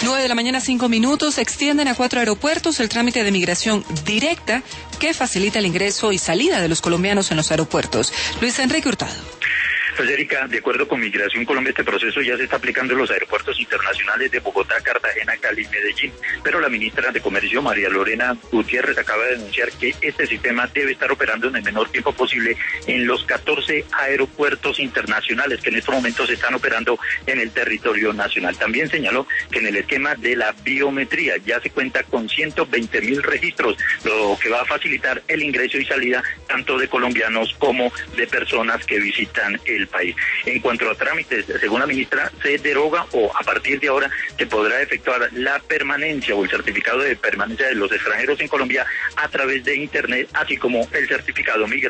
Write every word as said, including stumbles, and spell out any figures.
nueve de la mañana, cinco minutos. Extienden a cuatro aeropuertos el trámite de migración directa que facilita el ingreso y salida de los colombianos en los aeropuertos. Luis Enrique Hurtado. Pues Erika, de acuerdo con Migración Colombia, este proceso ya se está aplicando en los aeropuertos internacionales de Bogotá, Cartagena, Cali y Medellín, pero la ministra de Comercio, María Lorena Gutiérrez, acaba de denunciar que este sistema debe estar operando en el menor tiempo posible en los catorce aeropuertos internacionales que en estos momentos están operando en el territorio nacional. También señaló que en el esquema de la biometría ya se cuenta con ciento veinte mil registros, lo que va a facilitar el ingreso y salida tanto de colombianos como de personas que visitan el país. En cuanto a trámites, según la ministra, se deroga o a partir de ahora se podrá efectuar la permanencia o el certificado de permanencia de los extranjeros en Colombia a través de Internet, así como el certificado migratorio.